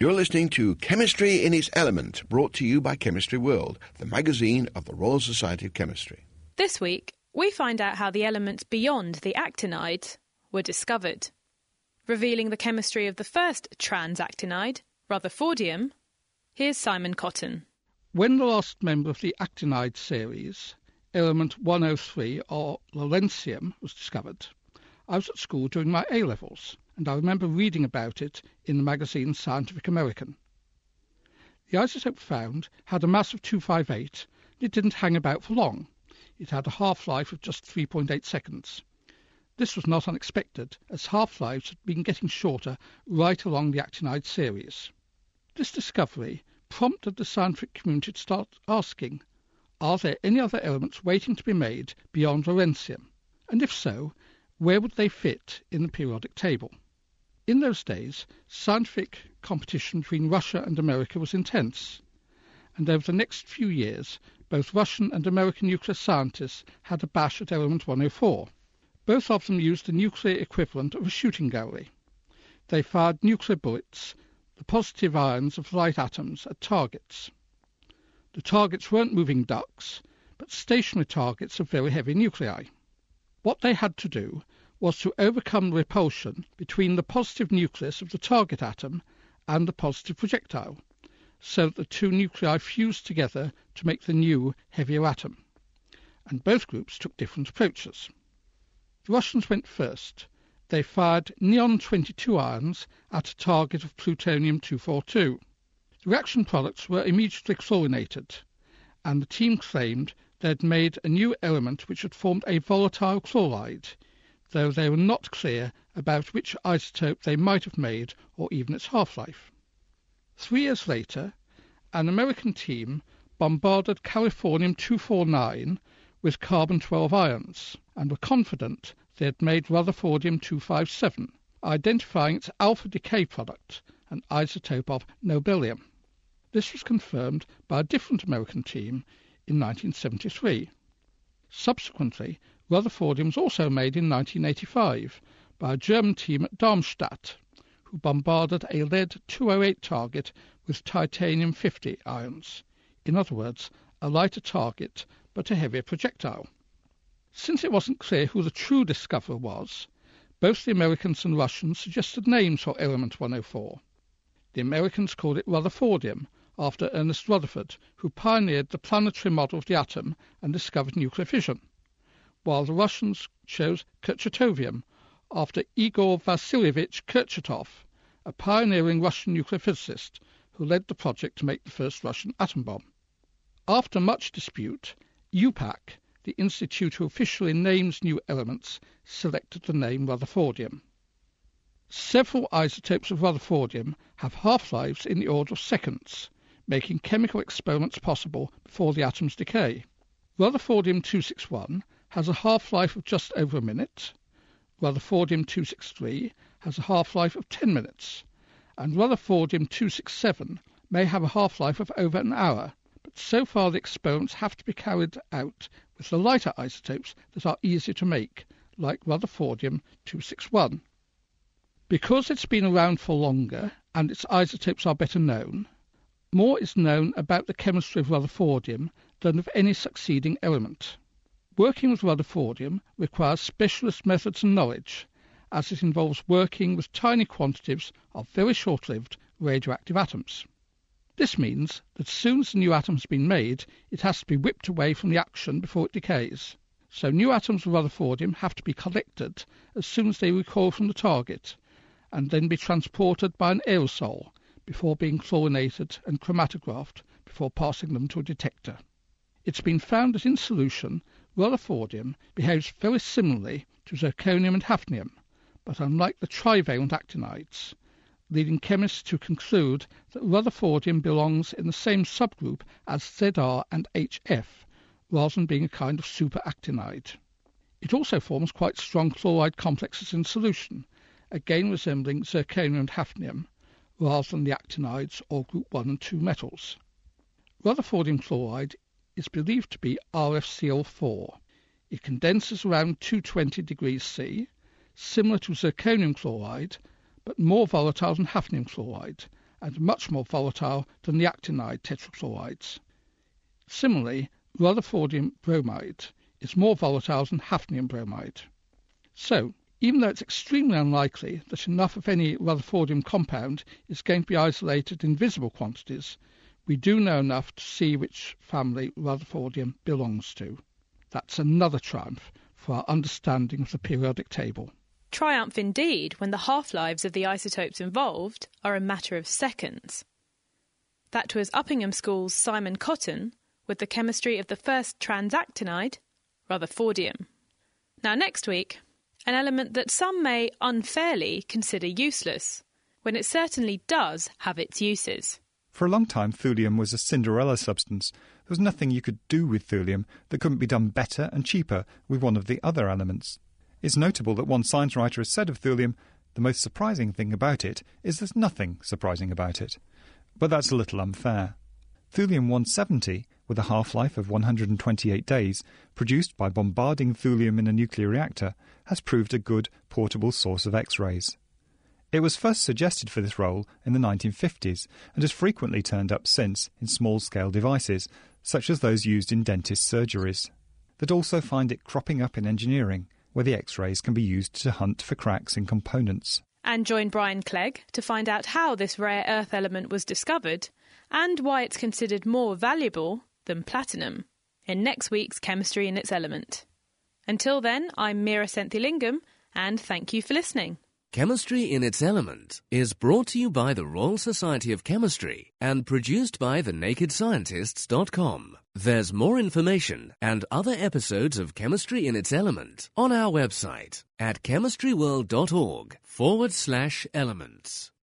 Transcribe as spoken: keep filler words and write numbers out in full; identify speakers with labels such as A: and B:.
A: You're listening to Chemistry in its Element, brought to you by Chemistry World, the magazine of the Royal Society of Chemistry.
B: This week, we find out how the elements beyond the actinide were discovered. Revealing the chemistry of the first transactinide, rutherfordium, here's Simon Cotton.
C: When the last member of the actinide series, element one oh three, or lawrencium, was discovered, I was at school during my A-levels, and I remember reading about it in the magazine Scientific American. The isotope found had a mass of two fifty-eight, and it didn't hang about for long. It had a half-life of just three point eight seconds. This was not unexpected, as half-lives had been getting shorter right along the actinide series. This discovery prompted the scientific community to start asking, are there any other elements waiting to be made beyond lawrencium? And if so, where would they fit in the periodic table? In those days, scientific competition between Russia and America was intense, and over the next few years, both Russian and American nuclear scientists had a bash at element one oh four. Both of them used the nuclear equivalent of a shooting gallery. They fired nuclear bullets, the positive ions of light atoms, at targets. The targets weren't moving ducks, but stationary targets of very heavy nuclei. What they had to do was to overcome the repulsion between the positive nucleus of the target atom and the positive projectile, so that the two nuclei fused together to make the new, heavier atom. And both groups took different approaches. The Russians went first. They fired neon twenty-two ions at a target of plutonium two forty-two. The reaction products were immediately chlorinated, and the team claimed they had made a new element which had formed a volatile chloride, though they were not clear about which isotope they might have made or even its half-life. Three years later, an American team bombarded californium two forty-nine with carbon twelve ions, and were confident they had made rutherfordium two fifty-seven, identifying its alpha decay product, an isotope of nobelium. This was confirmed by a different American team in nineteen seventy-three. Subsequently, rutherfordium was also made in nineteen eighty-five by a German team at Darmstadt, who bombarded a lead two oh eight target with titanium fifty ions. In other words, a lighter target but a heavier projectile. Since it wasn't clear who the true discoverer was, both the Americans and Russians suggested names for element one oh four. The Americans called it rutherfordium, after Ernest Rutherford, who pioneered the planetary model of the atom and discovered nuclear fission, while the Russians chose Kurchatovium, after Igor Vasilievich Kurchatov, a pioneering Russian nuclear physicist who led the project to make the first Russian atom bomb. After much dispute, U PAC, the institute who officially names new elements, selected the name rutherfordium. Several isotopes of rutherfordium have half-lives in the order of seconds, making chemical experiments possible before the atoms decay. Rutherfordium two sixty-one has a half-life of just over a minute, rutherfordium two sixty-three has a half-life of ten minutes, and rutherfordium two sixty-seven may have a half-life of over an hour, but so far the experiments have to be carried out with the lighter isotopes that are easier to make, like rutherfordium two sixty-one. Because it's been around for longer and its isotopes are better known, more is known about the chemistry of rutherfordium than of any succeeding element. Working with rutherfordium requires specialist methods and knowledge, as it involves working with tiny quantities of very short-lived radioactive atoms. This means that as soon as a new atom has been made, it has to be whipped away from the action before it decays. So new atoms of rutherfordium have to be collected as soon as they recoil from the target, and then be transported by an aerosol before being chlorinated and chromatographed before passing them to a detector. It's been found that in solution, rutherfordium behaves very similarly to zirconium and hafnium, but unlike the trivalent actinides, leading chemists to conclude that rutherfordium belongs in the same subgroup as Z R and H F, rather than being a kind of superactinide. It also forms quite strong chloride complexes in solution, again resembling zirconium and hafnium, rather than the actinides or group one and two metals. Rutherfordium chloride is believed to be R F C l four. It condenses around two hundred twenty degrees C, similar to zirconium chloride, but more volatile than hafnium chloride, and much more volatile than the actinide tetrachlorides. Similarly, rutherfordium bromide is more volatile than hafnium bromide. So, even though it's extremely unlikely that enough of any rutherfordium compound is going to be isolated in visible quantities, we do know enough to see which family rutherfordium belongs to. That's another triumph for our understanding of the periodic table.
B: Triumph indeed when the half-lives of the isotopes involved are a matter of seconds. That was Uppingham School's Simon Cotton with the chemistry of the first transactinide, rutherfordium. Now next week, an element that some may unfairly consider useless, when it certainly does have its uses.
D: For a long time, thulium was a Cinderella substance. There was nothing you could do with thulium that couldn't be done better and cheaper with one of the other elements. It's notable that one science writer has said of thulium, the most surprising thing about it is there's nothing surprising about it. But that's a little unfair. Thulium one seventy, with a half-life of one hundred twenty-eight days, produced by bombarding thulium in a nuclear reactor, has proved a good portable source of X-rays. It was first suggested for this role in the nineteen fifties and has frequently turned up since in small-scale devices, such as those used in dentist surgeries, that also find it cropping up in engineering, where the X-rays can be used to hunt for cracks in components.
B: And join Brian Clegg to find out how this rare earth element was discovered and why it's considered more valuable than platinum in next week's Chemistry in Its Element. Until then, I'm Meera Senthilingam, and thank you for listening.
E: Chemistry in Its Element is brought to you by the Royal Society of Chemistry and produced by the naked scientists dot com. There's more information and other episodes of Chemistry in Its Element on our website at chemistryworld.org forward slash elements.